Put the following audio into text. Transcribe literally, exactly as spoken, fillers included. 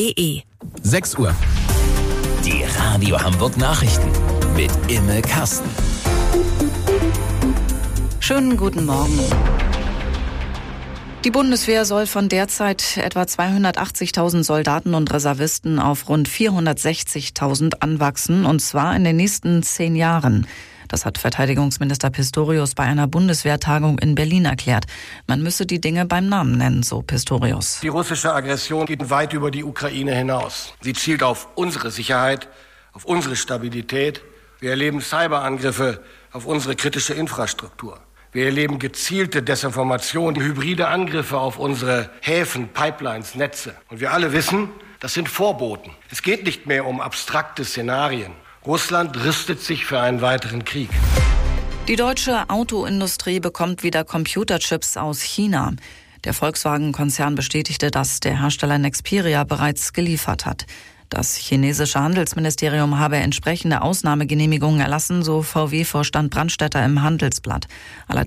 punkt de. sechs Uhr. Die Radio Hamburg Nachrichten mit Imme Kasten. Schönen guten Morgen. Die Bundeswehr soll von derzeit etwa zweihundertachtzigtausend Soldaten und Reservisten auf rund vierhundertsechzigtausend anwachsen, und zwar in den nächsten zehn Jahren. Das hat Verteidigungsminister Pistorius bei einer Bundeswehrtagung in Berlin erklärt. Man müsse die Dinge beim Namen nennen, so Pistorius. Die russische Aggression geht weit über die Ukraine hinaus. Sie zielt auf unsere Sicherheit, auf unsere Stabilität. Wir erleben Cyberangriffe auf unsere kritische Infrastruktur. Wir erleben gezielte Desinformation, hybride Angriffe auf unsere Häfen, Pipelines, Netze. Und wir alle wissen, das sind Vorboten. Es geht nicht mehr um abstrakte Szenarien. Russland rüstet sich für einen weiteren Krieg. Die deutsche Autoindustrie bekommt wieder Computerchips aus China. Der Volkswagen-Konzern bestätigte, dass der Hersteller Nexperia bereits geliefert hat. Das chinesische Handelsministerium habe entsprechende Ausnahmegenehmigungen erlassen, so V W-Vorstand Brandstätter im Handelsblatt. Allerdings